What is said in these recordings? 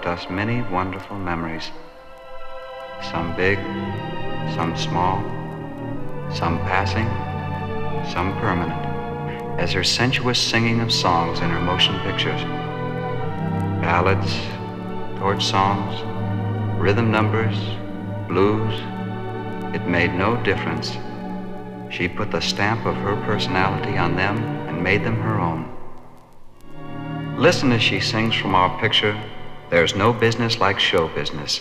us many wonderful memories. Some big, some small, some passing, some permanent, as her sensuous singing of songs in her motion pictures. Ballads, torch songs, rhythm numbers, blues, it made no difference. She put the stamp of her personality on them and made them her own. Listen as she sings from our picture, There's No Business Like Show Business.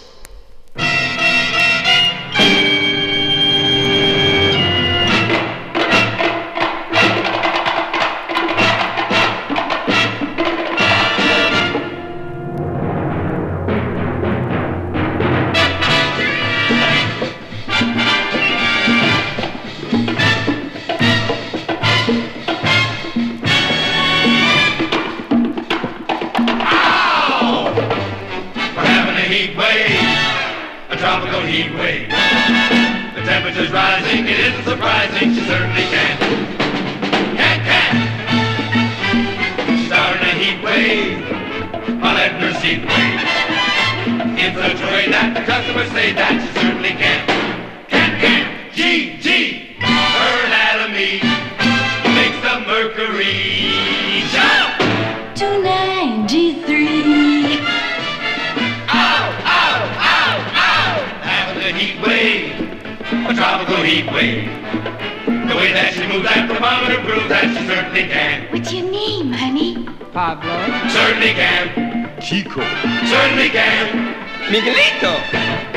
Rising, it isn't surprising, she certainly can. She's out in a heat wave, while letting her seat wave. In such a way that the customers say that she certainly can. G, her anatomy makes the mercury jump. 29G3. Having a heat wave. A tropical heat wave. The way that she moves that thermometer proves that she certainly can. What's your name, honey? Pablo. Certainly can. Chico. Certainly can. Miguelito.